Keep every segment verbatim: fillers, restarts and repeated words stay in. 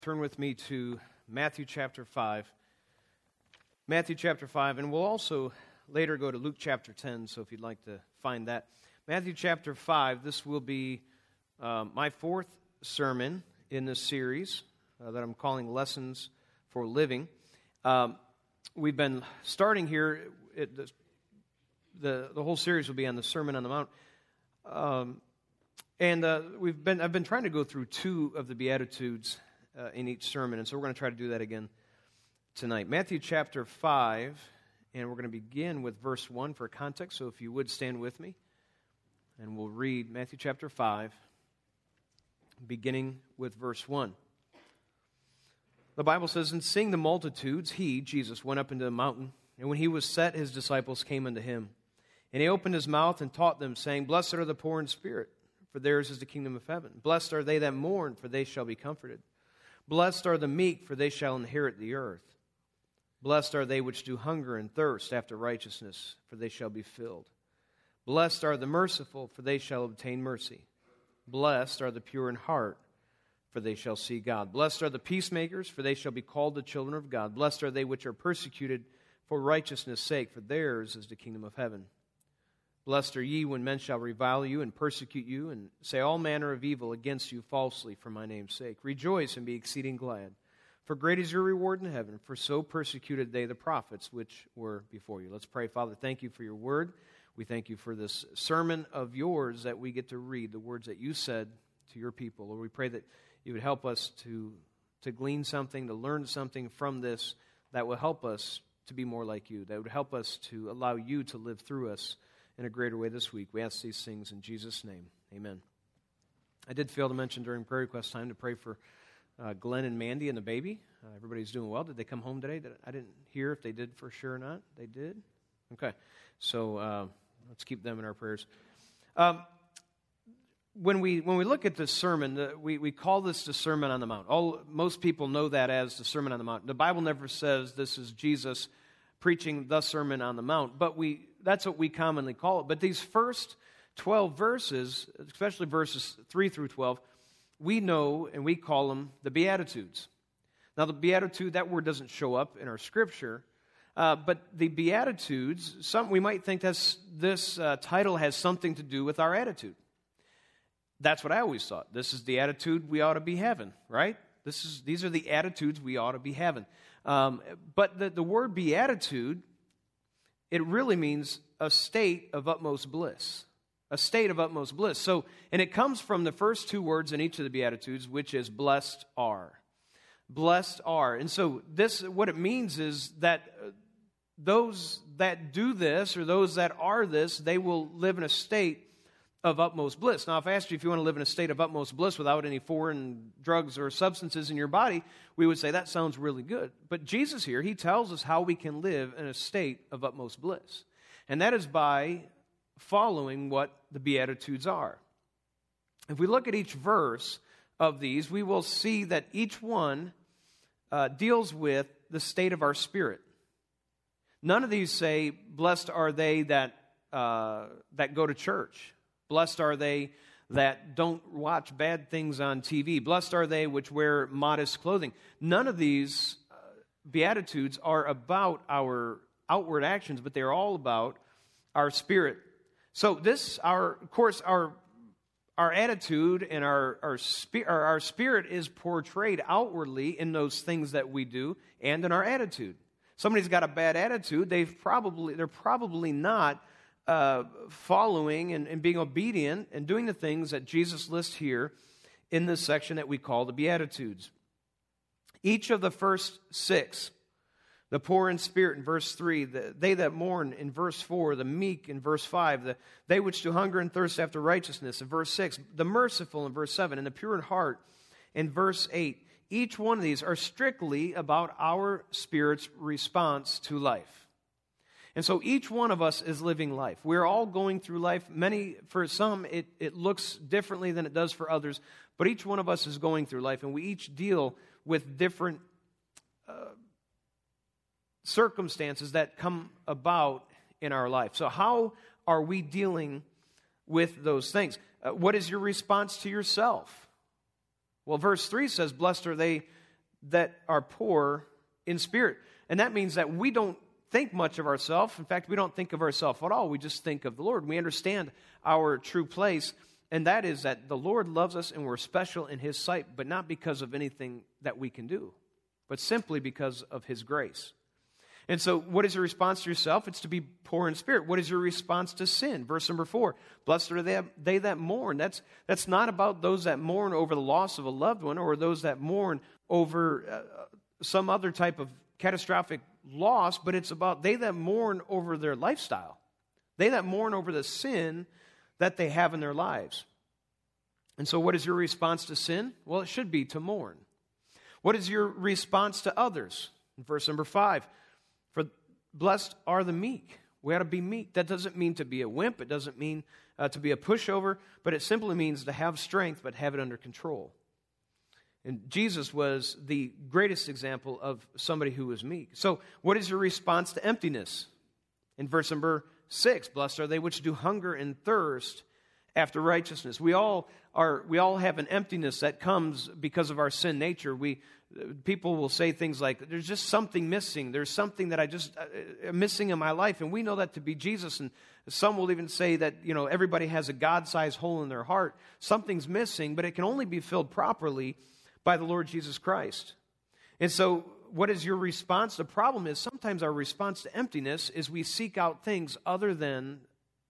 Turn with me to Matthew chapter five. Matthew chapter five, and we'll also later go to Luke chapter ten, so if you'd like to find that. Matthew chapter five, this will be uh, my fourth sermon in this series uh, that I'm calling Lessons for Living. Um, we've been starting here, it, the, the the whole series will be on the Sermon on the Mount. Um, and uh, we've been I've been trying to go through two of the Beatitudes Uh, in each sermon, and so we're going to try to do that again tonight. Matthew chapter five, and we're going to begin with verse one for context, so if you would stand with me, and we'll read Matthew chapter five, beginning with verse one. The Bible says, "And seeing the multitudes, he, Jesus, went up into the mountain, and when he was set, his disciples came unto him. And he opened his mouth and taught them, saying, Blessed are the poor in spirit, for theirs is the kingdom of heaven. Blessed are they that mourn, for they shall be comforted. Blessed are the meek, for they shall inherit the earth. Blessed are they which do hunger and thirst after righteousness, for they shall be filled. Blessed are the merciful, for they shall obtain mercy. Blessed are the pure in heart, for they shall see God. Blessed are the peacemakers, for they shall be called the children of God. Blessed are they which are persecuted for righteousness' sake, for theirs is the kingdom of heaven. Blessed are ye when men shall revile you and persecute you, and say all manner of evil against you falsely for my name's sake. Rejoice and be exceeding glad, for great is your reward in heaven, for so persecuted they the prophets which were before you." Let's pray. Father, thank you for your word. We thank you for this sermon of yours that we get to read, the words that you said to your people. Lord, we pray that you would help us to, to glean something, to learn something from this that will help us to be more like you, that would help us to allow you to live through us in a greater way this week. We ask these things in Jesus' name. Amen. I did fail to mention during prayer request time to pray for uh, Glenn and Mandy and the baby. Uh, everybody's doing well. Did they come home today? Did, I didn't hear if they did for sure or not. They did? Okay. So uh, let's keep them in our prayers. Um, when we when we look at this sermon, the, we, we call this the Sermon on the Mount. All Most people know that as the Sermon on the Mount. The Bible never says this is Jesus preaching the Sermon on the Mount, but we that's what we commonly call it. But these first twelve verses, especially verses three through twelve, we know and we call them the Beatitudes. Now, the Beatitude, that word doesn't show up in our Scripture, uh, but the Beatitudes, some we might think that's, this uh, title has something to do with our attitude. That's what I always thought. This is the attitude we ought to be having, right? This is These are the attitudes we ought to be having. Um, but the, the word beatitude, it really means a state of utmost bliss. A state of utmost bliss. So, and it comes from the first two words in each of the Beatitudes, which is blessed are. Blessed are. And so this, what it means is that those that do this, or those that are this, they will live in a state of utmost bliss. Now, if I asked you if you want to live in a state of utmost bliss without any foreign drugs or substances in your body, we would say that sounds really good. But Jesus here, he tells us how we can live in a state of utmost bliss. And that is by following what the Beatitudes are. If we look at each verse of these, we will see that each one uh, deals with the state of our spirit. None of these say, blessed are they that uh, that go to church. Blessed are they that don't watch bad things on T V. Blessed are they which wear modest clothing. None of these uh, Beatitudes are about our outward actions, but they're all about our spirit. So this, our, of course, our our attitude and our our, spi- our our spirit is portrayed outwardly in those things that we do and in our attitude. Somebody's got a bad attitude, they've probably they're probably not Uh, following and, and being obedient and doing the things that Jesus lists here in this section that we call the Beatitudes. Each of the first six, the poor in spirit in verse three, the, they that mourn in verse four, the meek in verse five, the, they which do hunger and thirst after righteousness in verse six, the merciful in verse seven, and the pure in heart in verse eight. Each one of these are strictly about our spirit's response to life. And so each one of us is living life. We're all going through life. Many, for some, it, it looks differently than it does for others. But each one of us is going through life, and we each deal with different uh, circumstances that come about in our life. So how are we dealing with those things? Uh, what is your response to yourself? Well, verse three says, blessed are they that are poor in spirit. And that means that we don't think much of ourselves. In fact, we don't think of ourselves at all. We just think of the Lord. We understand our true place, and that is that the Lord loves us and we're special in His sight, but not because of anything that we can do, but simply because of His grace. And so what is your response to yourself? It's to be poor in spirit. What is your response to sin? Verse number four, blessed are they, they that mourn. That's, that's not about those that mourn over the loss of a loved one or those that mourn over uh, some other type of catastrophic loss, but it's about they that mourn over their lifestyle. They that mourn over the sin that they have in their lives. And so what is your response to sin? Well, it should be to mourn. What is your response to others? In verse number five, for blessed are the meek. We ought to be meek. That doesn't mean to be a wimp. It doesn't mean uh, to be a pushover, but it simply means to have strength but have it under control. And Jesus was the greatest example of somebody who was meek. So what is your response to emptiness? In verse number six, blessed are they which do hunger and thirst after righteousness. We all are. We all have an emptiness that comes because of our sin nature. We people will say things like, "There's just something missing. There's something that I just uh, missing in my life," and we know that to be Jesus. And some will even say that you know everybody has a God-sized hole in their heart. Something's missing, but it can only be filled properly by the Lord Jesus Christ. And so, what is your response? The problem is sometimes our response to emptiness is we seek out things other than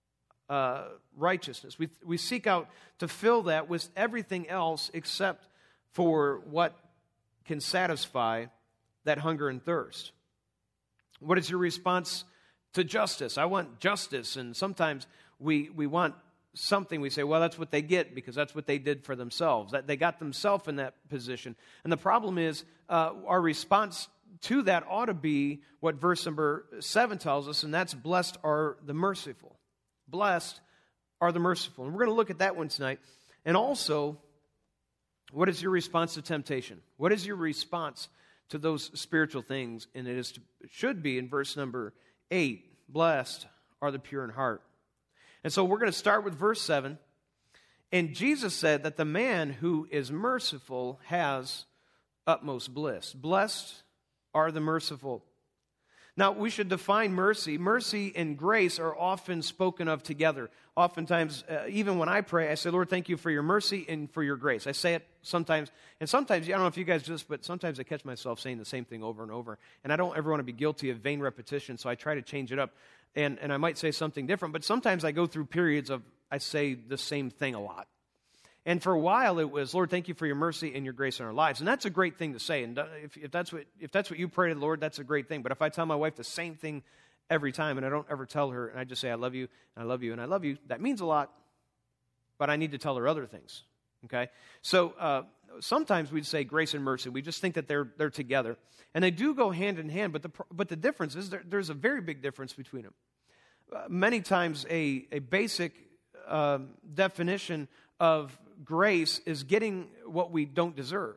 Uh, righteousness. We we seek out to fill that with everything else except for what can satisfy that hunger and thirst. What is your response to justice? I want justice, and sometimes we we want something. We say, well, that's what they get because that's what they did for themselves. That they got themselves in that position. And the problem is uh, our response to that ought to be what verse number seven tells us, and that's blessed are the merciful. Blessed are the merciful. And we're going to look at that one tonight. And also, what is your response to temptation? What is your response to those spiritual things? And it is to, it should be in verse number eight, blessed are the pure in heart. And so we're going to start with verse seven. And Jesus said that the man who is merciful has utmost bliss. Blessed are the merciful. Now, we should define mercy. Mercy and grace are often spoken of together. Oftentimes, uh, even when I pray, I say, Lord, thank you for your mercy and for your grace. I say it sometimes, and sometimes, I don't know if you guys do this, but sometimes I catch myself saying the same thing over and over. And I don't ever want to be guilty of vain repetition, so I try to change it up. And, and I might say something different, but sometimes I go through periods of, I say the same thing a lot. And for a while it was, Lord, thank you for your mercy and your grace in our lives. And that's a great thing to say. And if, if that's what if that's what you pray to the Lord, that's a great thing. But if I tell my wife the same thing every time and I don't ever tell her and I just say, I love you, and I love you, and I love you, that means a lot. But I need to tell her other things. Okay? So uh, sometimes we'd say grace and mercy. We just think that they're they're together. And they do go hand in hand, but the but the difference is there, there's a very big difference between them. Uh, many times a, a basic uh, definition of grace is getting what we don't deserve.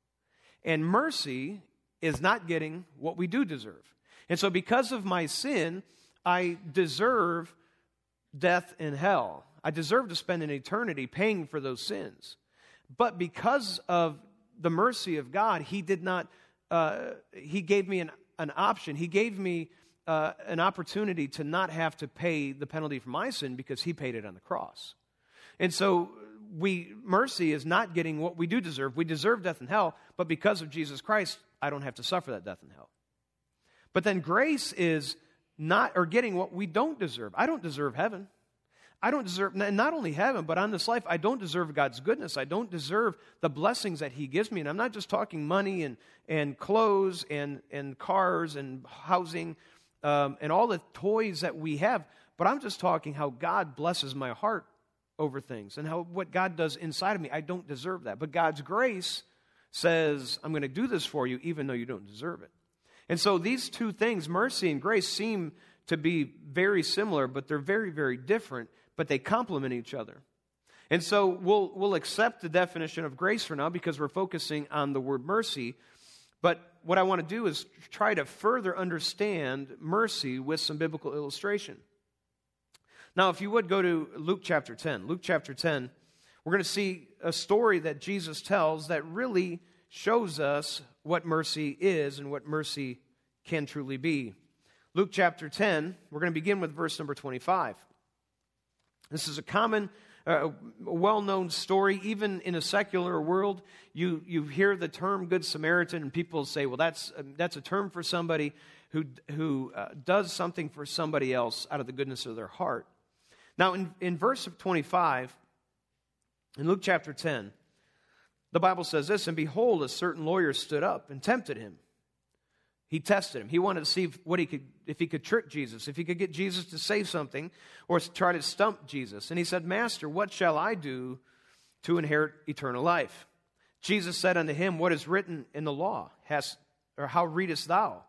And mercy is not getting what we do deserve. And so because of my sin, I deserve death and hell. I deserve to spend an eternity paying for those sins. But because of the mercy of God, He did not, uh, He gave me an, an option. He gave me uh, an opportunity to not have to pay the penalty for my sin because He paid it on the cross. And so we mercy is not getting what we do deserve. We deserve death and hell, but because of Jesus Christ, I don't have to suffer that death and hell. But then grace is not, or getting what we don't deserve. I don't deserve heaven. I don't deserve, not only heaven, but on this life, I don't deserve God's goodness. I don't deserve the blessings that He gives me. And I'm not just talking money and, and clothes and, and cars and housing um, and all the toys that we have, but I'm just talking how God blesses my heart over things and how what God does inside of me. I don't deserve that. But God's grace says, I'm going to do this for you even though you don't deserve it. And so these two things, mercy and grace, seem to be very similar, but they're very, very different, but they complement each other. And so we'll we'll accept the definition of grace for now because we're focusing on the word mercy. But what I want to do is try to further understand mercy with some biblical illustration. Now, if you would go to Luke chapter ten. Luke chapter ten, we're going to see a story that Jesus tells that really shows us what mercy is and what mercy can truly be. Luke chapter ten, we're going to begin with verse number twenty-five. This is a common, uh, well-known story. Even in a secular world, you, you hear the term Good Samaritan, and people say, well, that's, uh, that's a term for somebody who, who uh, does something for somebody else out of the goodness of their heart. Now, in, in verse twenty-five, in Luke chapter ten, the Bible says this, and behold, a certain lawyer stood up and tempted him. He tested him. He wanted to see if, what he could, if he could trick Jesus, if he could get Jesus to say something or try to stump Jesus. And he said, Master, what shall I do to inherit eternal life? Jesus said unto him, what is written in the law? Hast, or how readest thou?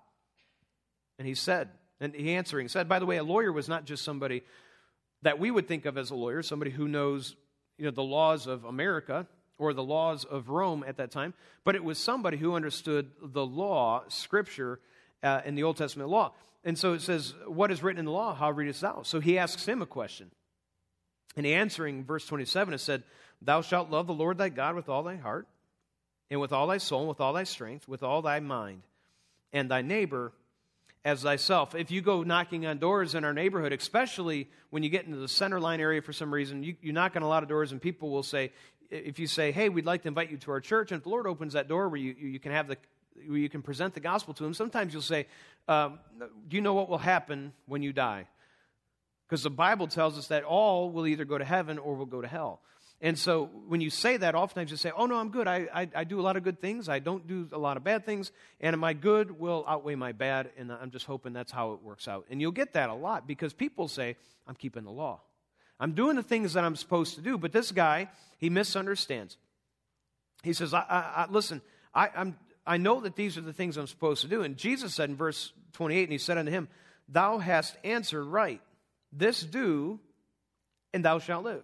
And he said, and he answering said, by the way, a lawyer was not just somebody that we would think of as a lawyer, somebody who knows, you know, the laws of America or the laws of Rome at that time, but it was somebody who understood the law, Scripture, uh, in the Old Testament law. And so it says, what is written in the law? How readest thou? So he asks him a question. And he answering, verse twenty-seven, it said, thou shalt love the Lord thy God with all thy heart, and with all thy soul, and with all thy strength, with all thy mind, and thy neighbor as thyself. If you go knocking on doors in our neighborhood, especially when you get into the center line area for some reason, you, you knock on a lot of doors and people will say, if you say, hey, we'd like to invite you to our church, and if the Lord opens that door where you, you can have the, where you can present the gospel to him, sometimes you'll say, um, do you know what will happen when you die? Because the Bible tells us that all will either go to heaven or will go to hell. And so when you say that, oftentimes you say, oh, no, I'm good. I, I, I do a lot of good things. I don't do a lot of bad things. And my good will outweigh my bad. And I'm just hoping that's how it works out. And you'll get that a lot because people say, I'm keeping the law. I'm doing the things that I'm supposed to do. But this guy, he misunderstands. He says, I, I, I, listen, I, I'm, I know that these are the things I'm supposed to do. And Jesus said in verse twenty-eight, and he said unto him, thou hast answered right. This do, and thou shalt live.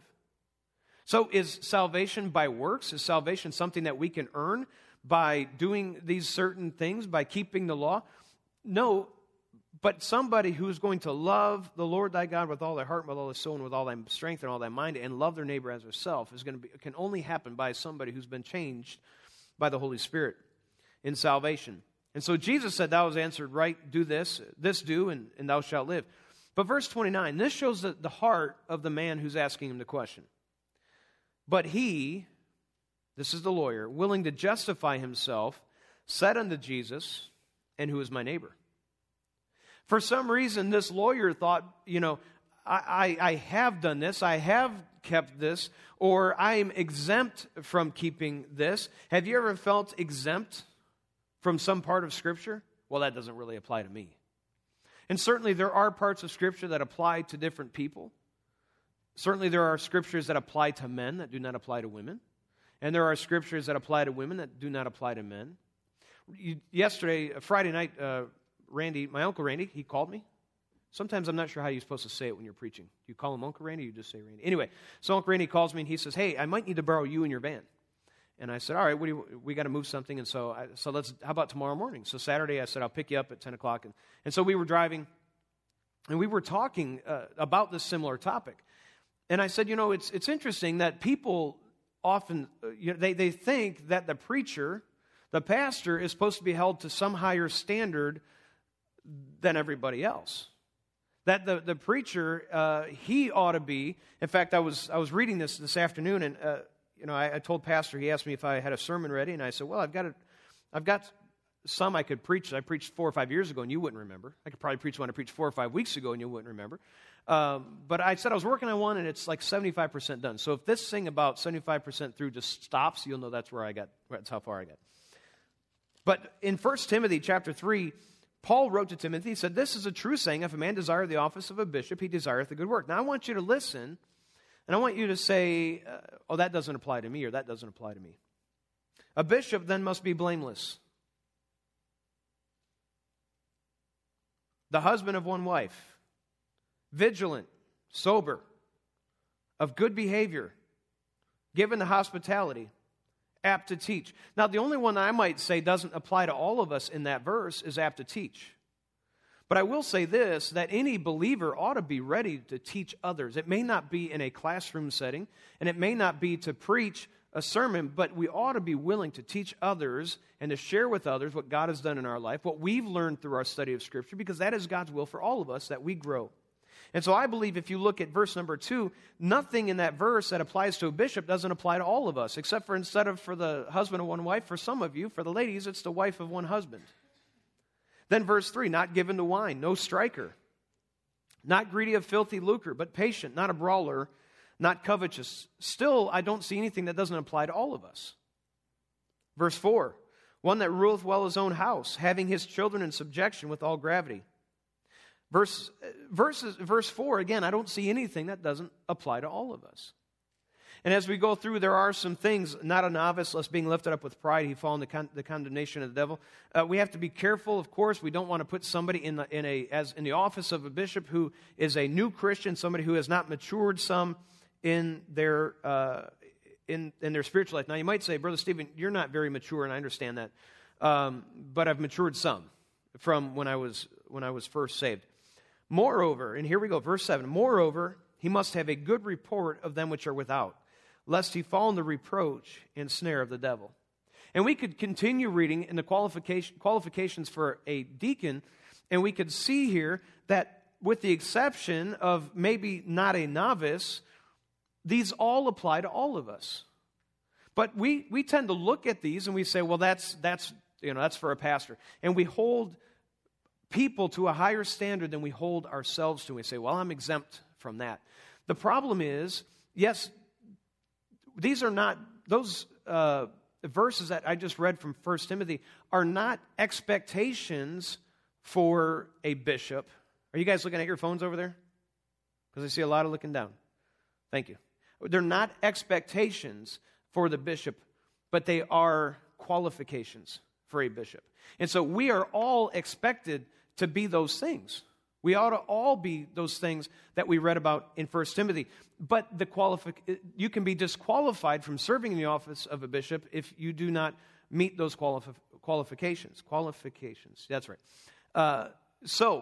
So is salvation by works? Is salvation something that we can earn by doing these certain things, by keeping the law? No, but somebody who's going to love the Lord thy God with all their heart, with all their soul, and with all thy strength and all thy mind, and love their neighbor as herself, is going to be, can only happen by somebody who's been changed by the Holy Spirit in salvation. And so Jesus said, thou hast answered right, do this, this do, and, and thou shalt live. But verse twenty-nine, this shows the, the heart of the man who's asking him the question. But he, this is the lawyer, willing to justify himself, said unto Jesus, and who is my neighbor? For some reason, this lawyer thought, you know, I, I, I have done this, I have kept this, or I'm exempt from keeping this. Have you ever felt exempt from some part of Scripture? Well, that doesn't really apply to me. And certainly there are parts of Scripture that apply to different people. Certainly there are scriptures that apply to men that do not apply to women. And there are scriptures that apply to women that do not apply to men. You, yesterday, Friday night, uh, Randy, my Uncle Randy, he called me. Sometimes I'm not sure how you're supposed to say it when you're preaching. Do you call him Uncle Randy or you just say Randy? Anyway, so Uncle Randy calls me and he says, hey, I might need to borrow you and your van. And I said, all right, what do you, we got to move something. And so I, so let's, how about tomorrow morning? So Saturday I said, I'll pick you up at ten o'clock. And, and so we were driving and we were talking uh, about this similar topic. And I said, you know, it's it's interesting that people often, uh, you know, they, they think that the preacher, the pastor, is supposed to be held to some higher standard than everybody else. That the, the preacher, uh, he ought to be, in fact, I was I was reading this this afternoon, and, uh, you know, I, I told Pastor, he asked me if I had a sermon ready, and I said, well, I've got a, I've got some I could preach. I preached four or five years ago, and you wouldn't remember. I could probably preach one I preached four or five weeks ago, and you wouldn't remember. Um, but I said I was working on one, and it's like seventy-five percent done. So if this thing about seventy-five percent through just stops, you'll know that's where I got, that's how far I got. But in First Timothy chapter three, Paul wrote to Timothy, he said, this is a true saying, if a man desire the office of a bishop, he desireth the good work. Now I want you to listen, and I want you to say, uh, oh, that doesn't apply to me, or that doesn't apply to me. A bishop then must be blameless, the husband of one wife, vigilant, sober, of good behavior, given to hospitality, apt to teach. Now, the only one that I might say doesn't apply to all of us in that verse is apt to teach. But I will say this, that any believer ought to be ready to teach others. It may not be in a classroom setting, and it may not be to preach a sermon, but we ought to be willing to teach others and to share with others what God has done in our life, what we've learned through our study of Scripture, because that is God's will for all of us, that we grow. And so I believe if you look at verse number two, nothing in that verse that applies to a bishop doesn't apply to all of us, except for instead of for the husband of one wife, for some of you, for the ladies, it's the wife of one husband. Then verse three, not given to wine, no striker, not greedy of filthy lucre, but patient, not a brawler, not covetous. Still, I don't see anything that doesn't apply to all of us. Verse four, one that ruleth well his own house, having his children in subjection with all gravity. Verse, verses, verse four, again, I don't see anything that doesn't apply to all of us. And as we go through, there are some things, not a novice, lest being lifted up with pride, he fall in the, con- the condemnation of the devil. Uh, we have to be careful, of course. We don't want to put somebody in the, in a as in the office of a bishop who is a new Christian, somebody who has not matured some in their uh, in in their spiritual life. Now, you might say, Brother Stephen, you're not very mature, and I understand that, um, but I've matured some from when I was when I was first saved. Moreover, and here we go, verse seven. Moreover, he must have a good report of them which are without, lest he fall in the reproach and snare of the devil. And we could continue reading in the qualification, qualifications for a deacon, and we could see here that with the exception of maybe not a novice, these all apply to all of us. But we, we tend to look at these and we say, well, that's that's you know that's for a pastor. And we hold people to a higher standard than we hold ourselves to. We say, well, I'm exempt from that. The problem is, yes, these are not, those uh, verses that I just read from First Timothy are not expectations for a bishop. Are you guys looking at your phones over there? Because I see a lot of looking down. Thank you. They're not expectations for the bishop, but they are qualifications for a bishop. And so we are all expected to be those things. We ought to all be those things that we read about in First Timothy. But the qualifi- you can be disqualified from serving in the office of a bishop if you do not meet those qualif- qualifications. Qualifications, that's right. Uh, so,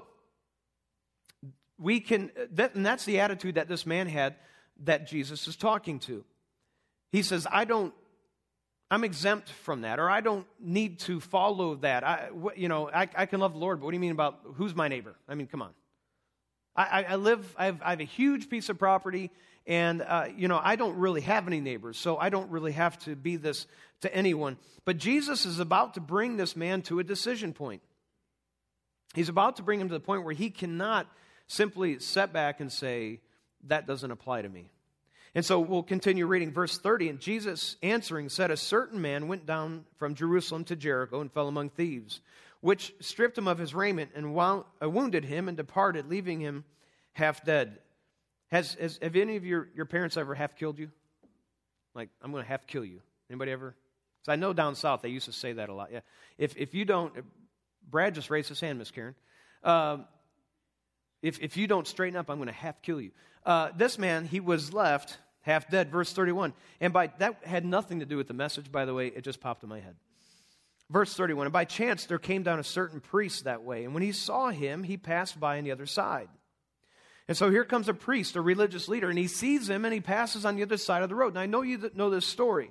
we can, that, and that's the attitude that this man had that Jesus is talking to. He says, I don't, I'm exempt from that, or I don't need to follow that. I, you know, I, I can love the Lord, but what do you mean about who's my neighbor? I mean, come on. I, I live, I have, I have a huge piece of property, and, uh, you know, I don't really have any neighbors, so I don't really have to be this to anyone. But Jesus is about to bring this man to a decision point. He's about to bring him to the point where he cannot simply sit back and say, that doesn't apply to me. And so we'll continue reading verse thirty. And Jesus answering said, a certain man went down from Jerusalem to Jericho and fell among thieves, which stripped him of his raiment and wounded him and departed, leaving him half dead. Has, has have any of your, your parents ever half killed you? Like, I'm going to half kill you. Anybody ever? So I know down south they used to say that a lot. Yeah. If if you don't, Brad just raised his hand, Miss Karen. Um, if if you don't straighten up, I'm going to half kill you. Uh, this man, he was left half dead, verse thirty-one. And by that had nothing to do with the message, by the way, it just popped in my head. Verse thirty-one, and by chance there came down a certain priest that way, and when he saw him, he passed by on the other side. And so here comes a priest, a religious leader, and he sees him and he passes on the other side of the road. And I know you know this story.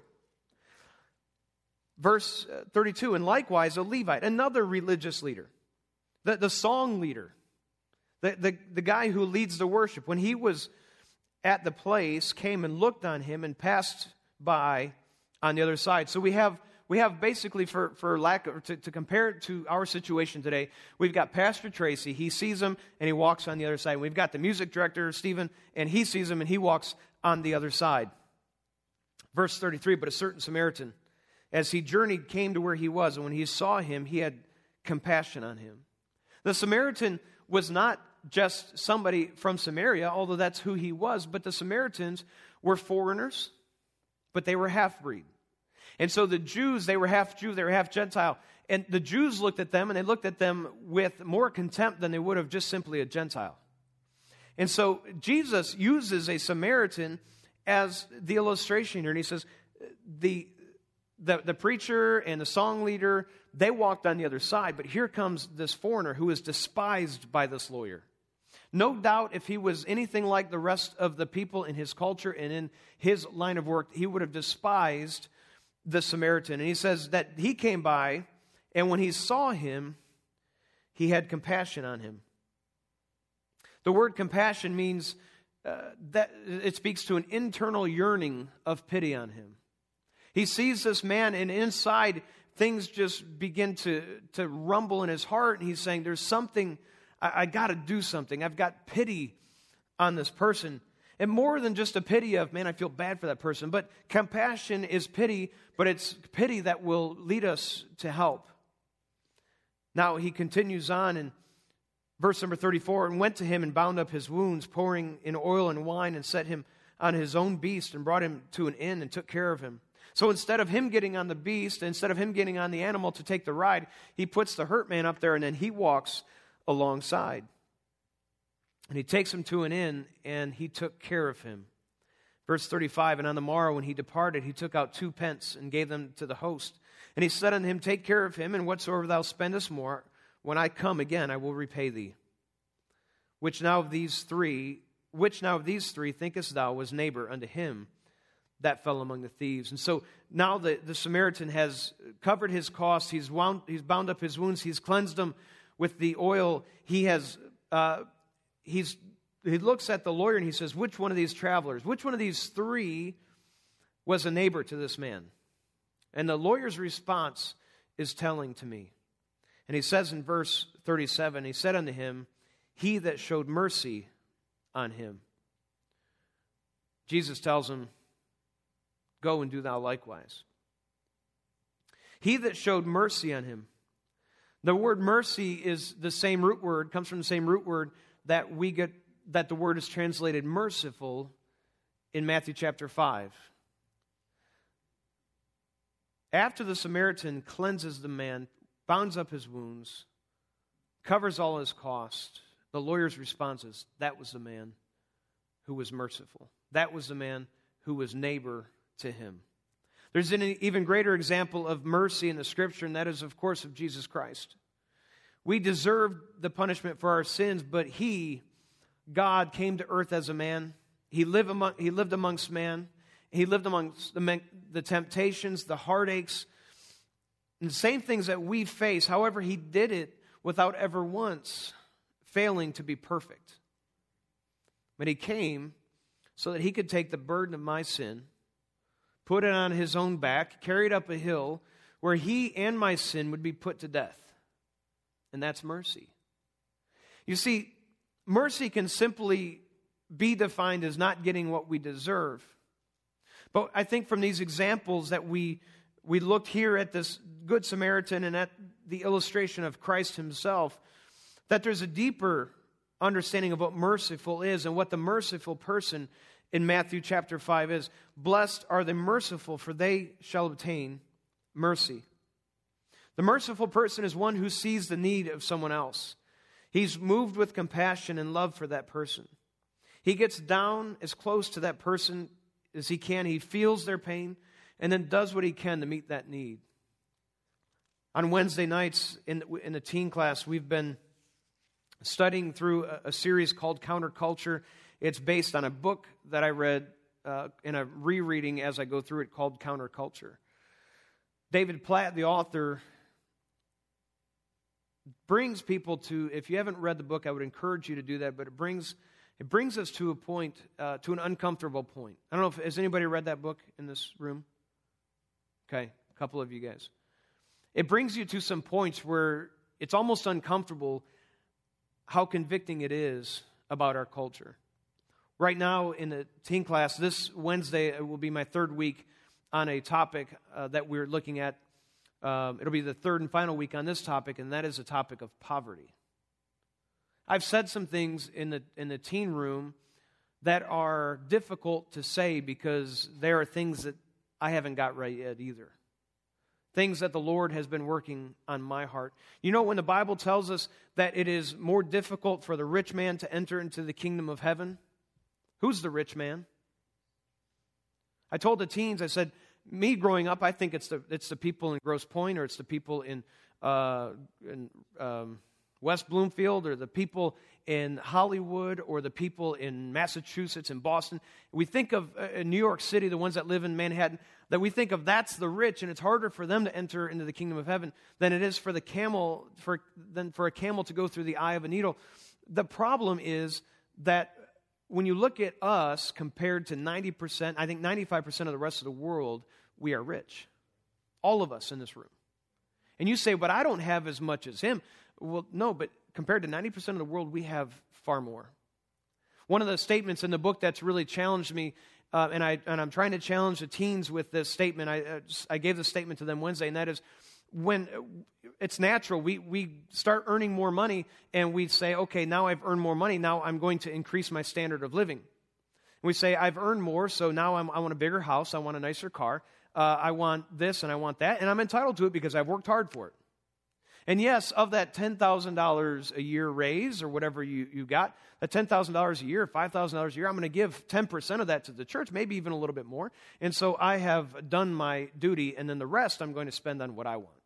Verse thirty-two, and likewise a Levite, another religious leader, the, the song leader, the, the, the guy who leads the worship, when he was at the place, came and looked on him and passed by on the other side. So we have we have basically, for, for lack of, to, to compare it to our situation today, we've got Pastor Tracy, he sees him and he walks on the other side. We've got the music director, Stephen, and he sees him and he walks on the other side. Verse thirty-three, but a certain Samaritan, as he journeyed, came to where he was, and when he saw him, he had compassion on him. The Samaritan was not just somebody from Samaria, although that's who he was, but the Samaritans were foreigners, but they were half-breed. And so the Jews, they were half Jew, they were half Gentile, and the Jews looked at them, and they looked at them with more contempt than they would have just simply a Gentile. And so Jesus uses a Samaritan as the illustration here, and he says, the The, the preacher and the song leader, they walked on the other side, but here comes this foreigner who is despised by this lawyer. No doubt if he was anything like the rest of the people in his culture and in his line of work, he would have despised the Samaritan. And he says that he came by, and when he saw him, he had compassion on him. The word compassion means uh, that it speaks to an internal yearning of pity on him. He sees this man, and inside things just begin to, to rumble in his heart, and he's saying, there's something, I, I got to do something. I've got pity on this person. And more than just a pity of, man, I feel bad for that person, but compassion is pity, but it's pity that will lead us to help. Now, he continues on in verse number thirty-four, and went to him and bound up his wounds, pouring in oil and wine, and set him on his own beast, and brought him to an inn and took care of him. So instead of him getting on the beast, instead of him getting on the animal to take the ride, he puts the hurt man up there, and then he walks alongside. And he takes him to an inn, and he took care of him. Verse thirty-five, and on the morrow when he departed, he took out two pence and gave them to the host. And he said unto him, take care of him, and whatsoever thou spendest more, when I come again, I will repay thee. Which now of these three, which now of these three thinkest thou was neighbor unto him that fell among the thieves? And so now the, the Samaritan has covered his costs. He's wound, he's bound up his wounds. He's cleansed them with the oil. He has, uh, he's, he looks at the lawyer and he says, which one of these travelers, which one of these three was a neighbor to this man? And the lawyer's response is telling to me. And he says in verse thirty-seven, he said unto him, he that showed mercy on him. Jesus tells him, go and do thou likewise. He that showed mercy on him. The word mercy is the same root word, comes from the same root word that we get, that the word is translated merciful in Matthew chapter five. After the Samaritan cleanses the man, bounds up his wounds, covers all his cost, the lawyer's response is, that was the man who was merciful. That was the man who was neighbor to him. There's an even greater example of mercy in the Scripture, and that is, of course, of Jesus Christ. We deserved the punishment for our sins, but He, God, came to earth as a man. He lived among, he lived amongst man. He lived amongst the, the temptations, the heartaches, and the same things that we face. However, He did it without ever once failing to be perfect. But He came so that He could take the burden of my sin, put it on His own back, carry it up a hill where He and my sin would be put to death. And that's mercy. You see, mercy can simply be defined as not getting what we deserve. But I think from these examples that we we looked here at this Good Samaritan and at the illustration of Christ Himself, that there's a deeper understanding of what merciful is and what the merciful person in Matthew chapter five is. Blessed are the merciful, for they shall obtain mercy. The merciful person is one who sees the need of someone else. He's moved with compassion and love for that person. He gets down as close to that person as he can. He feels their pain and then does what he can to meet that need. On Wednesday nights in, in the teen class, we've been studying through a, a series called Counterculture. It's based on a book that I read uh, in a rereading as I go through it called Counterculture. David Platt, the author, brings people to, if you haven't read the book, I would encourage you to do that, but it brings it brings us to a point, uh, to an uncomfortable point. I don't know if, has anybody read that book in this room? Okay, a couple of you guys. It brings you to some points where it's almost uncomfortable how convicting it is about our culture. Right now in the teen class, this Wednesday will be my third week on a topic uh, that we're looking at. Um, it'll be the third and final week on this topic, and that is the topic of poverty. I've said some things in the in the teen room that are difficult to say because there are things that I haven't got right yet either. Things that the Lord has been working on my heart. You know, when the Bible tells us that it is more difficult for the rich man to enter into the kingdom of heaven, who's the rich man? I told the teens, I said, me growing up, I think it's the it's the people in Grosse Pointe or it's the people in uh, in um, West Bloomfield or the people in Hollywood or the people in Massachusetts and Boston. We think of uh, in New York City, the ones that live in Manhattan, that we think of that's the rich, and it's harder for them to enter into the kingdom of heaven than it is for the camel for than for a camel to go through the eye of a needle. The problem is that when you look at us compared to ninety percent, I think ninety-five percent of the rest of the world, we are rich. All of us in this room. And you say, but I don't have as much as him. Well, no, but compared to ninety percent of the world, we have far more. One of the statements in the book that's really challenged me, uh, and, I, and I'm trying to challenge the teens with this statement. I, uh, I gave the statement to them Wednesday, and that is, when it's natural, we, we start earning more money, and we say, okay, now I've earned more money, now I'm going to increase my standard of living. We say, I've earned more, so now I'm, I want a bigger house, I want a nicer car, uh, I want this and I want that, and I'm entitled to it because I've worked hard for it. And yes, of that ten thousand dollars a year raise or whatever you, you got, that ten thousand dollars a year, five thousand dollars a year, I'm going to give ten percent of that to the church, maybe even a little bit more. And so I have done my duty, and then the rest I'm going to spend on what I want.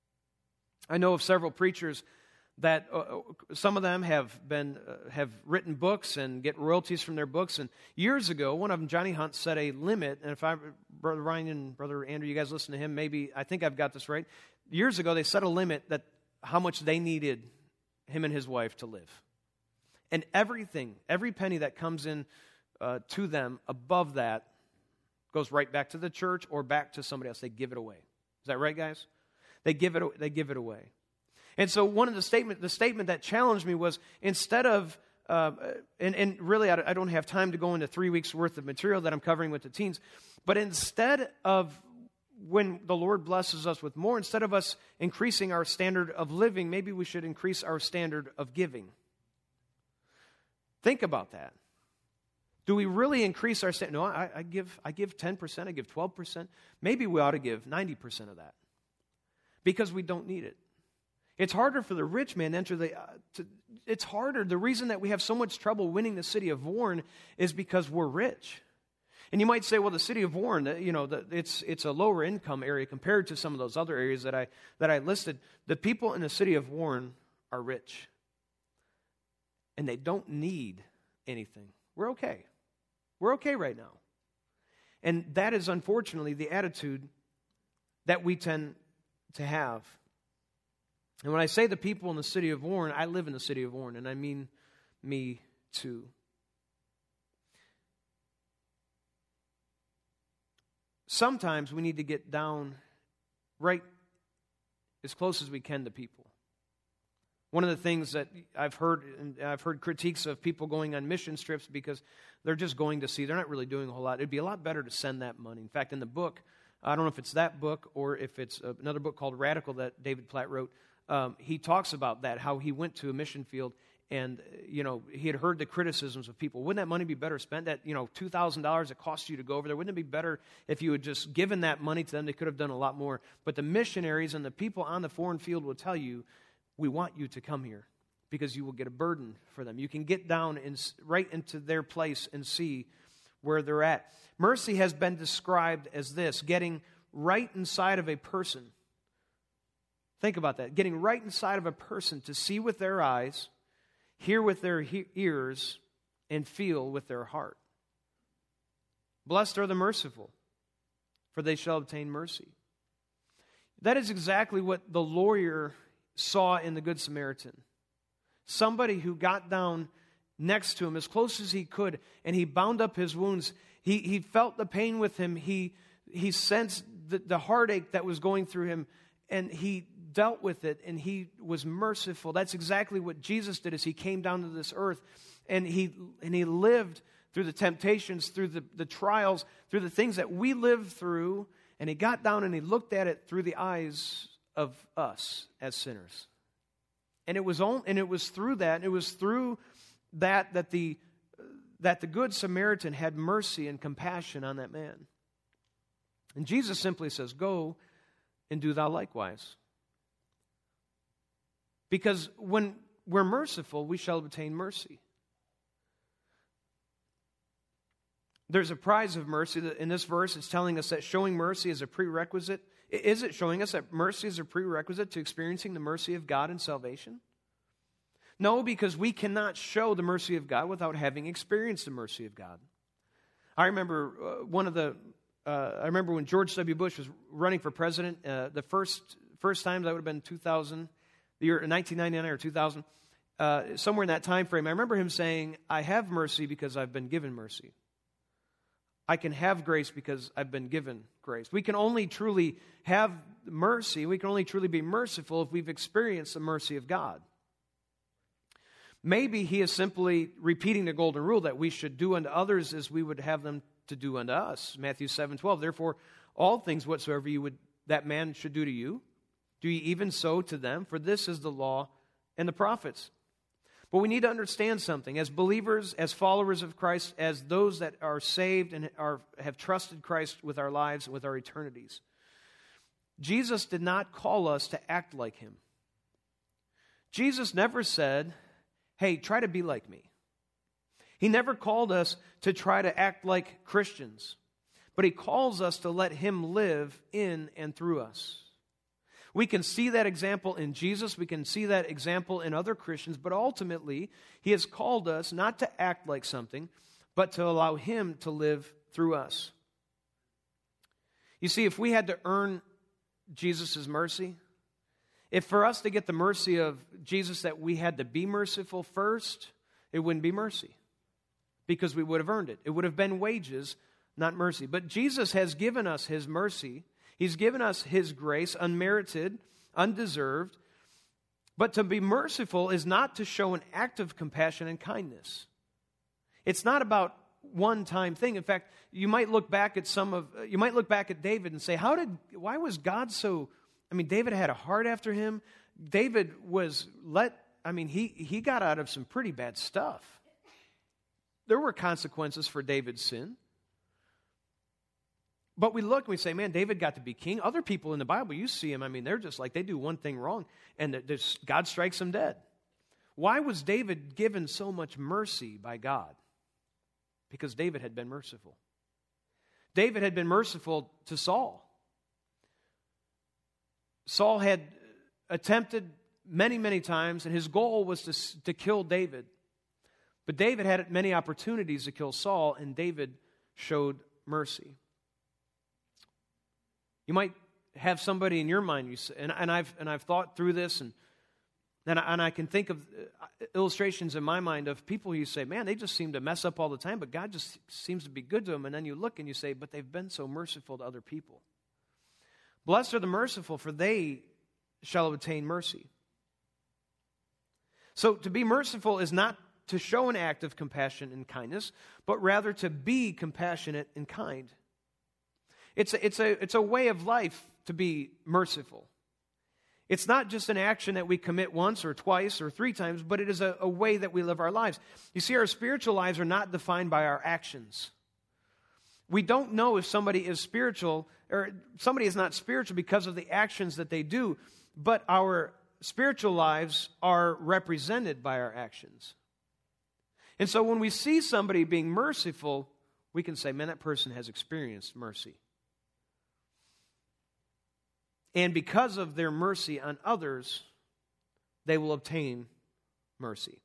I know of several preachers that uh, some of them have been uh, have written books and get royalties from their books. And years ago, one of them, Johnny Hunt, set a limit. And if I, Brother Ryan and Brother Andrew, you guys listen to him, maybe I think I've got this right. Years ago, they set a limit that how much they needed him and his wife to live, and everything, every penny that comes in uh, to them above that goes right back to the church or back to somebody else. They give it away. Is that right, guys? They give it. They give it away. And so one of the statement, the statement that challenged me was, instead of, uh, and, and really I don't have time to go into three weeks worth of material that I'm covering with the teens, but instead of when the Lord blesses us with more, instead of us increasing our standard of living, maybe we should increase our standard of giving. Think about that. Do we really increase our standard? No, I, I give I give ten percent, I give twelve percent. Maybe we ought to give ninety percent of that because we don't need it. It's harder for the rich man to enter the, uh, to, it's harder. The reason that we have so much trouble winning the city of Warren is because we're rich. And you might say, well, the city of Warren, you know, the, it's it's a lower income area compared to some of those other areas that I that I listed. The people in the city of Warren are rich. And they don't need anything. We're okay. We're okay right now. And that is unfortunately the attitude that we tend to have. And when I say the people in the city of Warren, I live in the city of Warren, and I mean me too. Sometimes we need to get down right as close as we can to people. One of the things that I've heard, and I've heard critiques of people going on mission trips because they're just going to see, they're not really doing a whole lot. It'd be a lot better to send that money. In fact, in the book, I don't know if it's that book or if it's another book called Radical that David Platt wrote, um, he talks about that, how he went to a mission field and, you know, he had heard the criticisms of people. Wouldn't that money be better spent at, you know, two thousand dollars it cost you to go over there? Wouldn't it be better if you had just given that money to them? They could have done a lot more. But the missionaries and the people on the foreign field will tell you, we want you to come here because you will get a burden for them. You can get down in, right into their place and see where they're at. Mercy has been described as this, getting right inside of a person. Think about that. Getting right inside of a person to see with their eyes, hear with their he- ears, and feel with their heart. Blessed are the merciful, for they shall obtain mercy. That is exactly what the lawyer saw in the Good Samaritan. Somebody who got down next to him as close as he could, and he bound up his wounds. He, he felt the pain with him. He, he sensed the, the heartache that was going through him, and he dealt with it, and he was merciful. That's exactly what Jesus did as he came down to this earth, and he and he lived through the temptations, through the, the trials, through the things that we live through, and he got down and he looked at it through the eyes of us as sinners. And it was on, and it was through that, and it was through that that the that the Good Samaritan had mercy and compassion on that man. And Jesus simply says, "Go and do thou likewise." Because when we're merciful, we shall obtain mercy. There's a prize of mercy. In this verse, it's telling us that showing mercy is a prerequisite. Is it showing us that mercy is a prerequisite to experiencing the mercy of God and salvation? No, because we cannot show the mercy of God without having experienced the mercy of God. I remember uh, one of the, uh, I remember when George W. Bush was running for president, uh, the first first time, that would have been two thousand, the year nineteen ninety-nine or two thousand, uh, somewhere in that time frame. I remember him saying, I have mercy because I've been given mercy. I can have grace because I've been given grace. We can only truly have mercy, we can only truly be merciful if we've experienced the mercy of God. Maybe he is simply repeating the golden rule that we should do unto others as we would have them to do unto us. Matthew seven twelve, therefore, all things whatsoever you would that man should do to you, do ye even so to them, for this is the law and the prophets. But we need to understand something. As believers, as followers of Christ, as those that are saved and are, have trusted Christ with our lives and with our eternities, Jesus did not call us to act like him. Jesus never said, hey, try to be like me. He never called us to try to act like Christians, but he calls us to let him live in and through us. We can see that example in Jesus. We can see that example in other Christians. But ultimately, he has called us not to act like something, but to allow him to live through us. You see, if we had to earn Jesus' mercy, if for us to get the mercy of Jesus that we had to be merciful first, it wouldn't be mercy because we would have earned it. It would have been wages, not mercy. But Jesus has given us his mercy. He's given us his grace, unmerited, undeserved. But to be merciful is not to show an act of compassion and kindness. It's not about one-time thing. In fact, you might look back at some of, you might look back at David and say, how did, why was God so, I mean, David had a heart after him. David was let, I mean, he, he got out of some pretty bad stuff. There were consequences for David's sin. But we look and we say, man, David got to be king. Other people in the Bible, you see them, I mean, they're just like, they do one thing wrong, and God strikes them dead. Why was David given so much mercy by God? Because David had been merciful. David had been merciful to Saul. Saul had attempted many, many times, and his goal was to, to kill David. But David had many opportunities to kill Saul, and David showed mercy. You might have somebody in your mind, you say, and, and I've and I've thought through this, and and I, and I can think of illustrations in my mind of people you say, man, they just seem to mess up all the time, but God just seems to be good to them. And then you look and you say, but they've been so merciful to other people. Blessed are the merciful, for they shall obtain mercy. So to be merciful is not to show an act of compassion and kindness, but rather to be compassionate and kind. It's a, it's a, it's a way of life to be merciful. It's not just an action that we commit once or twice or three times, but it is a, a way that we live our lives. You see, our spiritual lives are not defined by our actions. We don't know if somebody is spiritual or somebody is not spiritual because of the actions that they do, but our spiritual lives are represented by our actions. And so when we see somebody being merciful, we can say, man, that person has experienced mercy. And because of their mercy on others, they will obtain mercy.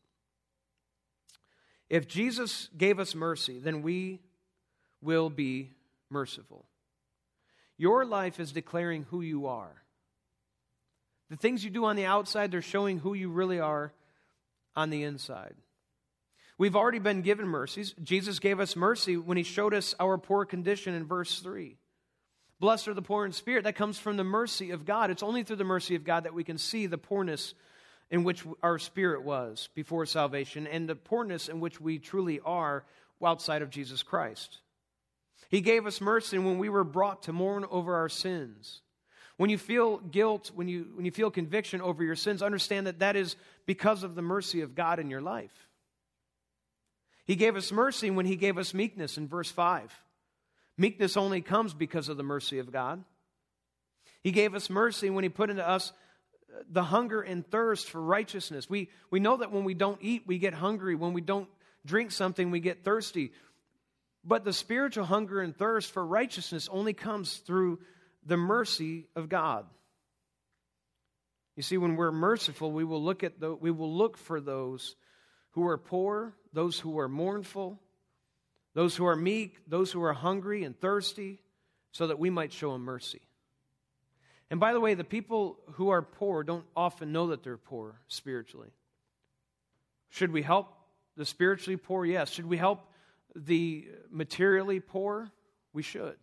If Jesus gave us mercy, then we will be merciful. Your life is declaring who you are. The things you do on the outside, they're showing who you really are on the inside. We've already been given mercies. Jesus gave us mercy when he showed us our poor condition in verse three. Blessed are the poor in spirit. That comes from the mercy of God. It's only through the mercy of God that we can see the poorness in which our spirit was before salvation and the poorness in which we truly are outside of Jesus Christ. He gave us mercy when we were brought to mourn over our sins. When you feel guilt, when you, when you feel conviction over your sins, understand that that is because of the mercy of God in your life. He gave us mercy when he gave us meekness in verse five. Meekness only comes because of the mercy of God. He gave us mercy when he put into us the hunger and thirst for righteousness. We, we know that when we don't eat, we get hungry. When we don't drink something, we get thirsty. But the spiritual hunger and thirst for righteousness only comes through the mercy of God. You see, when we're merciful, we will look at the, we will look for those who are poor, those who are mournful, those who are meek, those who are hungry and thirsty, so that we might show them mercy. And by the way, the people who are poor don't often know that they're poor spiritually. Should we help the spiritually poor? Yes. Should we help the materially poor? We should.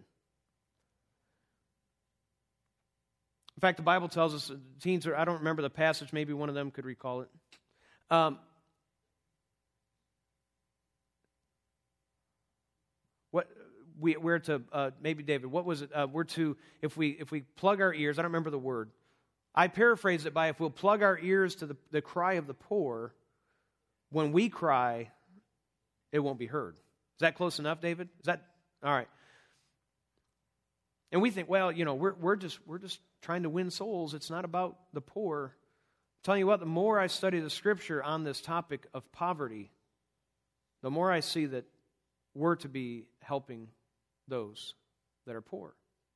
In fact, the Bible tells us, teens are, I don't remember the passage, maybe one of them could recall it. Um, what we, we're to, uh, maybe David, what was it? Uh, we're to, if we if we plug our ears, I don't remember the word. I paraphrase it by, if we'll plug our ears to the, the cry of the poor, when we cry, it won't be heard. Is that close enough, David? Is that, all right. And we think, well, you know, we're we're just we're just trying to win souls. It's not about the poor. I'm telling you what, the more I study the Scripture on this topic of poverty, the more I see that we're to be helping those that are poor.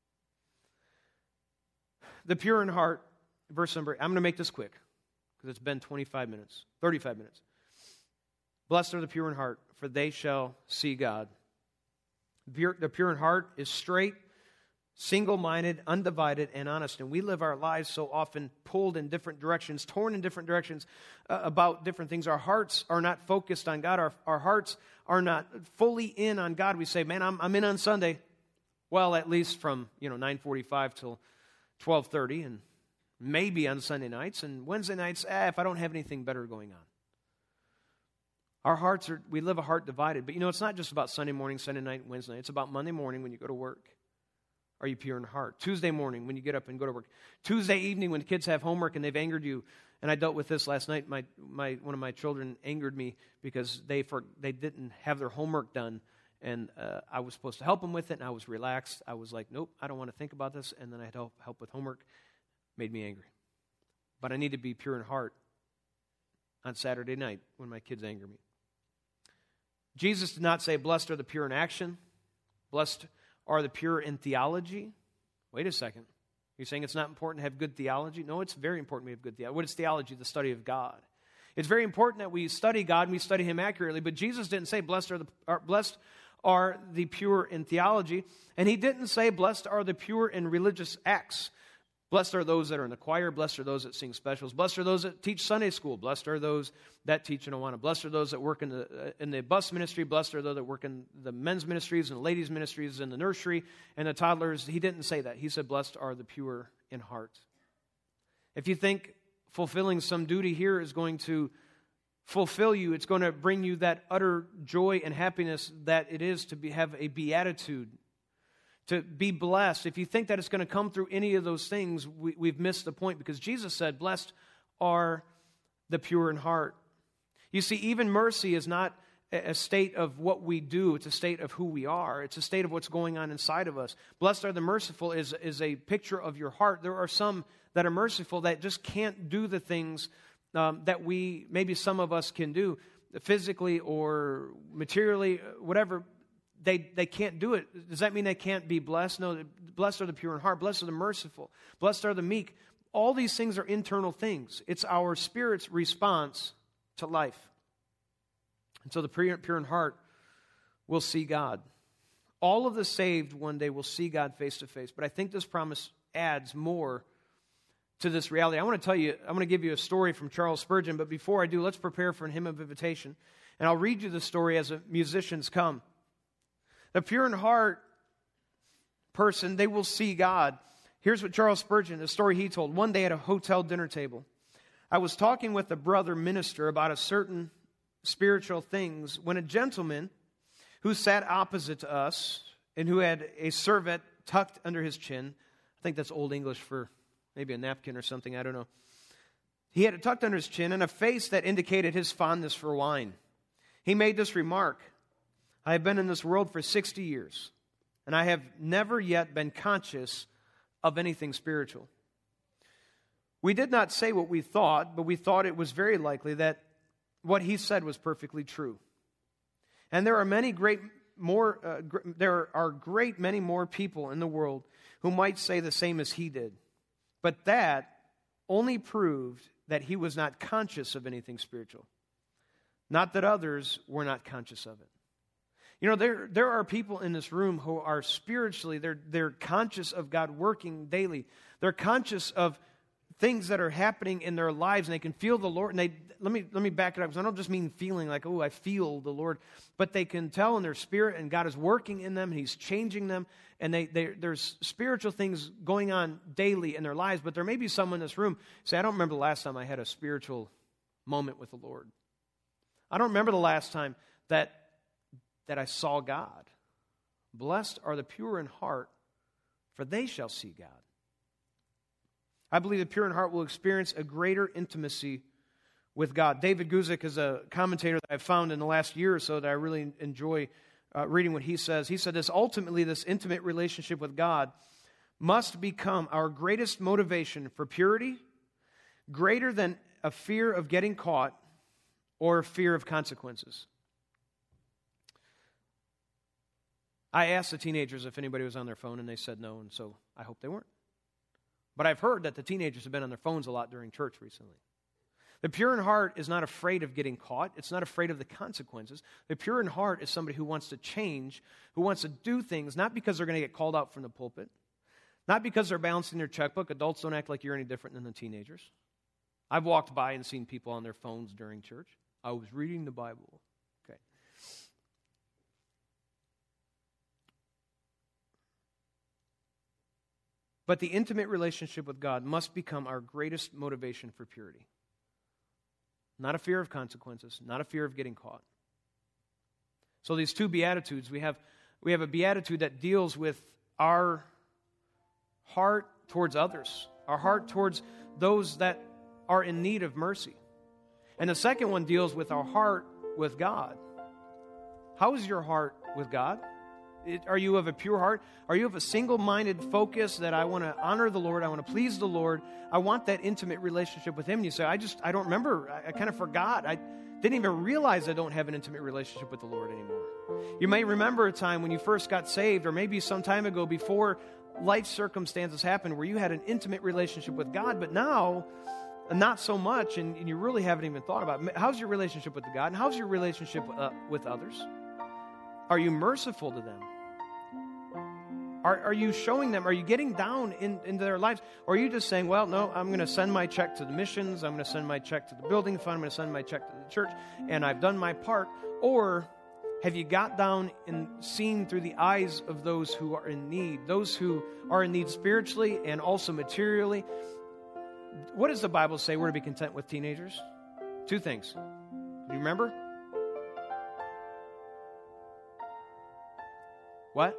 The pure in heart, verse number, I'm going to make this quick because it's been twenty-five minutes, thirty-five minutes. Blessed are the pure in heart, for they shall see God. Pure, the pure in heart is straight, single-minded, undivided, and honest. And we live our lives so often pulled in different directions, torn in different directions uh, about different things. Our hearts are not focused on God. Our, our hearts are not fully in on God. We say, man, I'm, I'm in on Sunday. Well, at least from, you know, nine forty-five till twelve thirty, and maybe on Sunday nights. And Wednesday nights, eh, if I don't have anything better going on. Our hearts are, we live a heart divided. But, you know, it's not just about Sunday morning, Sunday night, Wednesday night. It's about Monday morning when you go to work. Are you pure in heart? Tuesday morning when you get up and go to work. Tuesday evening when the kids have homework and they've angered you. And I dealt with this last night. My my one of my children angered me because they for, they didn't have their homework done. And uh, I was supposed to help them with it, and I was relaxed. I was like, nope, I don't want to think about this. And then I had to help, help with homework. Made me angry. But I need to be pure in heart on Saturday night when my kids anger me. Jesus did not say, blessed are the pure in action. Blessed are the pure in theology. Wait a second. You're saying it's not important to have good theology? No, it's very important to have good theology. What is theology? The study of God. It's very important that we study God and we study Him accurately, but Jesus didn't say, blessed are the, are, blessed are the pure in theology, and He didn't say, blessed are the pure in religious acts. Blessed are those that are in the choir. Blessed are those that sing specials. Blessed are those that teach Sunday school. Blessed are those that teach in Awana. Blessed are those that work in the uh, in the bus ministry. Blessed are those that work in the men's ministries and the ladies' ministries and the nursery and the toddlers. He didn't say that. He said, blessed are the pure in heart. If you think fulfilling some duty here is going to fulfill you, it's going to bring you that utter joy and happiness that it is to be, have a beatitude, to be blessed. If you think that it's going to come through any of those things, we, we've missed the point, because Jesus said, blessed are the pure in heart. You see, even mercy is not a state of what we do. It's a state of who we are. It's a state of what's going on inside of us. Blessed are the merciful is, is a picture of your heart. There are some that are merciful that just can't do the things um, that we, maybe some of us can do, physically or materially, whatever. They they can't do it. Does that mean they can't be blessed? No, blessed are the pure in heart. Blessed are the merciful. Blessed are the meek. All these things are internal things. It's our spirit's response to life. And so the pure, pure in heart will see God. All of the saved one day will see God face to face. But I think this promise adds more to this reality. I want to tell you, I'm going to give you a story from Charles Spurgeon. But before I do, let's prepare for a hymn of invitation. And I'll read you the story as the musicians come. The pure in heart person, they will see God. Here's what Charles Spurgeon, the story he told. One day at a hotel dinner table, I was talking with a brother minister about a certain spiritual things when a gentleman who sat opposite to us and who had a serviette tucked under his chin, I think that's Old English for maybe a napkin or something, I don't know. He had it tucked under his chin and a face that indicated his fondness for wine. He made this remark: I have been in this world for sixty years, and I have never yet been conscious of anything spiritual. We did not say what we thought, but we thought it was very likely that what he said was perfectly true. And there are many great more uh, gr- there are great many more people in the world who might say the same as he did. But that only proved that he was not conscious of anything spiritual, not that others were not conscious of it. You know, there, there are people in this room who are spiritually, they're, they're conscious of God working daily. They're conscious of things that are happening in their lives, and they can feel the Lord. And they let me let me back it up, because I don't just mean feeling like, oh, I feel the Lord, but they can tell in their spirit, and God is working in them, and He's changing them, and they, they there's spiritual things going on daily in their lives. But there may be someone in this room say, I don't remember the last time I had a spiritual moment with the Lord. I don't remember the last time that that I saw God. Blessed are the pure in heart, for they shall see God. I believe the pure in heart will experience a greater intimacy with God. David Guzik is a commentator that I've found in the last year or so that I really enjoy uh, reading what he says. He said this: ultimately, this intimate relationship with God must become our greatest motivation for purity, greater than a fear of getting caught or a fear of consequences. I asked the teenagers if anybody was on their phone, and they said no, and so I hope they weren't. But I've heard that the teenagers have been on their phones a lot during church recently. The pure in heart is not afraid of getting caught. It's not afraid of the consequences. The pure in heart is somebody who wants to change, who wants to do things, not because they're going to get called out from the pulpit, not because they're balancing their checkbook. Adults don't act like you're any different than the teenagers. I've walked by and seen people on their phones during church. I was reading the Bible. Okay. But the intimate relationship with God must become our greatest motivation for purity. Not a fear of consequences, not a fear of getting caught. So these two beatitudes, we have we have a beatitude that deals with our heart towards others, our heart towards those that are in need of mercy. And the second one deals with our heart with God. How is your heart with God? It, are you of a pure heart? Are you of a single-minded focus that I want to honor the Lord, I want to please the Lord, I want that intimate relationship with Him? And you say, I just, I don't remember, I, I kind of forgot. I didn't even realize I don't have an intimate relationship with the Lord anymore. You may remember a time when you first got saved, or maybe some time ago before life circumstances happened where you had an intimate relationship with God, but now, not so much, and, and you really haven't even thought about it. How's your relationship with God, and how's your relationship uh, with others? Are you merciful to them? Are, are you showing them? Are you getting down in, into their lives? Or are you just saying, well, no, I'm going to send my check to the missions. I'm going to send my check to the building fund. I'm going to send my check to the church, and I've done my part. Or have you got down and seen through the eyes of those who are in need, those who are in need spiritually and also materially? What does the Bible say we're to be content with, teenagers? Two things. Do you remember? What?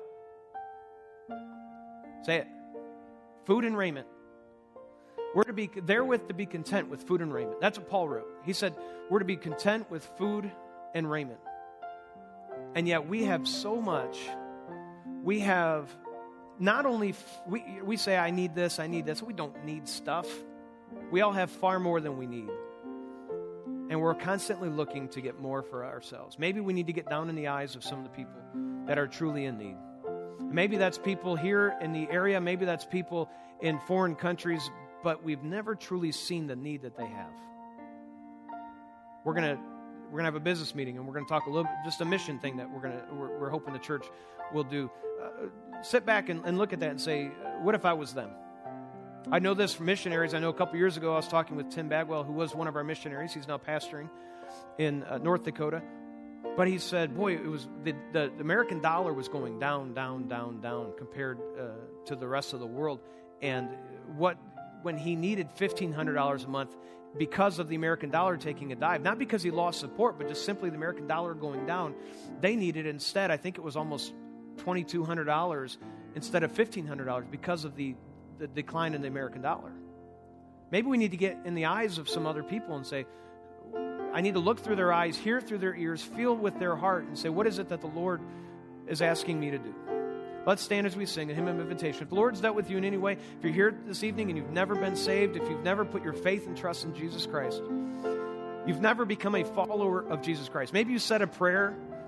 Say it. Food and raiment. We're to be therewith to be content with food and raiment. That's what Paul wrote. He said we're to be content with food and raiment. And yet we have so much. We have not only, we, we say, I need this, I need this. We don't need stuff. We all have far more than we need. And we're constantly looking to get more for ourselves. Maybe we need to get down in the eyes of some of the people that are truly in need. Maybe that's people here in the area. Maybe that's people in foreign countries, but we've never truly seen the need that they have. We're gonna we're gonna have a business meeting, and we're gonna talk a little bit, just a mission thing that we're gonna we're, we're hoping the church will do. Uh, sit back and, and look at that and say, what if I was them? I know this from missionaries. I know a couple years ago I was talking with Tim Bagwell, who was one of our missionaries. He's now pastoring in uh, North Dakota. But he said, boy, it was the, the American dollar was going down, down, down, down compared uh, to the rest of the world. And what when he needed fifteen hundred dollars a month because of the American dollar taking a dive, not because he lost support, but just simply the American dollar going down, they needed instead, I think it was almost twenty-two hundred dollars instead of fifteen hundred dollars because of the, the decline in the American dollar. Maybe we need to get in the eyes of some other people and say, I need to look through their eyes, hear through their ears, feel with their heart, and say, what is it that the Lord is asking me to do? Let's stand as we sing a hymn of invitation. If the Lord's dealt with you in any way, if you're here this evening and you've never been saved, if you've never put your faith and trust in Jesus Christ, you've never become a follower of Jesus Christ. Maybe you said a prayer.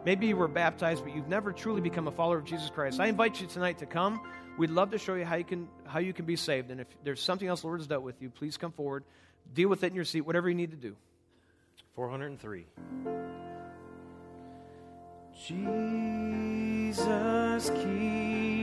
Maybe you were baptized, but you've never truly become a follower of Jesus Christ. I invite you tonight to come. We'd love to show you how you can how you can be saved. And if there's something else the Lord has dealt with you, please come forward. Deal with it in your seat, whatever you need to do. four hundred three. Jesus, keep